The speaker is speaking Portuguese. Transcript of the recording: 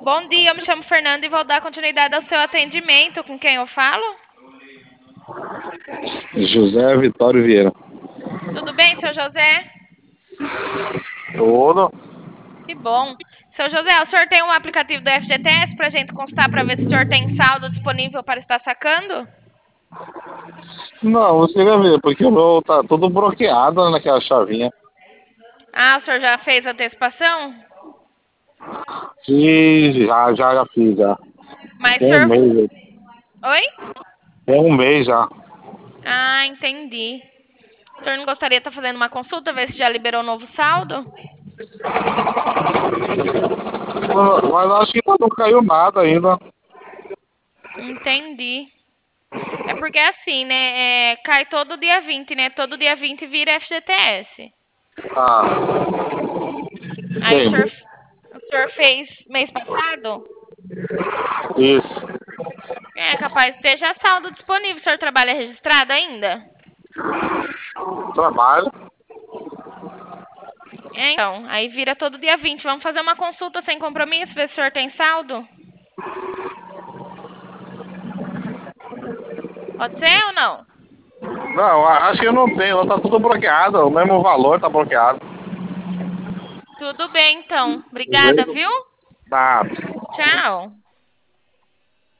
Bom dia, eu me chamo Fernanda e vou dar continuidade ao seu atendimento. Com quem eu falo? José Vitório Vieira. Tudo bem, seu José? Tudo? Que bom. Seu José, o senhor tem um aplicativo do FGTS para a gente constar para ver se o senhor tem saldo disponível para estar sacando? Não, você quer ver, porque o meu tá tudo bloqueado naquela chavinha. Ah, o senhor já fez a antecipação? Fiz, já fiz, já. Mas o Tem um senhor. mês, Oi? tem um mês já. Ah, entendi. O senhor não gostaria de estar fazendo uma consulta, ver se já liberou o novo saldo? Mas acho que não caiu nada ainda. Entendi. É porque é assim, né? Cai todo dia 20, né? Todo dia 20 vira FGTS. Ah, Aí entendi. o senhor fez mês passado? Isso. É capaz de ter já saldo disponível. O senhor trabalha registrado ainda? Trabalho. É, então. Aí vira todo dia 20. Vamos fazer uma consulta sem compromisso, ver se o senhor tem saldo? Pode ser ou não? Não, acho que eu não tenho, tá tudo bloqueado. O mesmo valor tá bloqueado. Tudo bem, então. Obrigada, viu? Nada. Tchau.